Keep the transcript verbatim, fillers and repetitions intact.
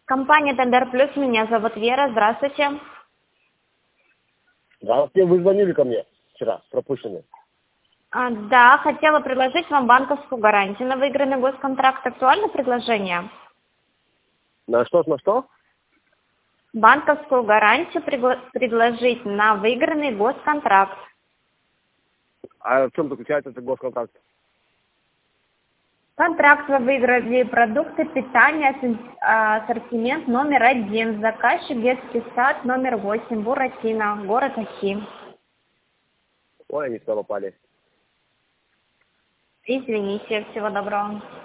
Компания Тендер Плюс, меня зовут Вера, здравствуйте. Здравствуйте, вы звонили ко мне вчера, пропущенный. А, да, хотела предложить вам банковскую гарантию на выигранный госконтракт. Актуально предложение? На что, на что? Банковскую гарантию пригла- предложить на выигранный госконтракт. А в чем заключается этот госконтракт? Контракт вы выиграли продукты питания, ассен- а, ассортимент номер один, заказчик детский сад номер восемь, Буратино, город Ахи. Ой, они сюда попали. Извините, всего доброго.